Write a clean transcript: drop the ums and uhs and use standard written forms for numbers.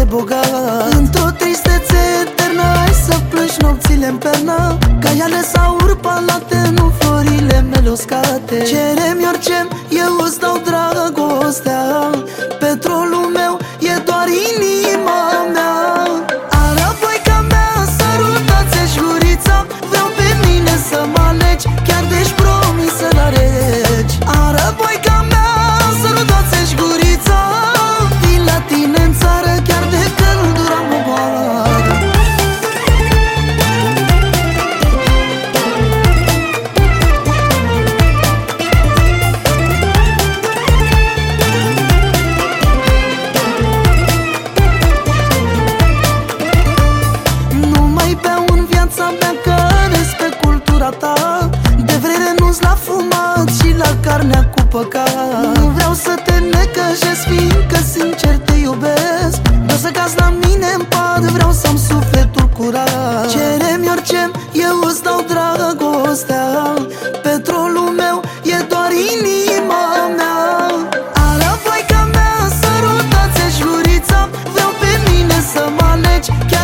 bogat. Într-o tristețe eternă ai să plângi nopțile-n pernă, ca iale sau urpalate, nu florile mele uscate. Cere-mi orice, eu îți dau dragostea, petrolul meu e doar inima mea. Arăboica mea, sărutați-și gurița, vreau pe mine să mă alegi, chiar de-și promisă la regi. Arăboica mea, sărutați-și gurița, vin la tine în țară, chiar de căldura mă boară. Nu mai beau în viața mea, că respect cultura ta, de vreme nu-s la fumat și la carnea cu păcat. Nu vreau să te necăjesc, fiindcă sincer te iubesc, vreau să cazi la mine în pat, vreau să-mi sufletul curat. Cere-mi orice, eu îți dau dragostea, petrolul meu e doar inima mea. Arăboica mea, sărutați-și gurița, vreau pe mine să mă alegi,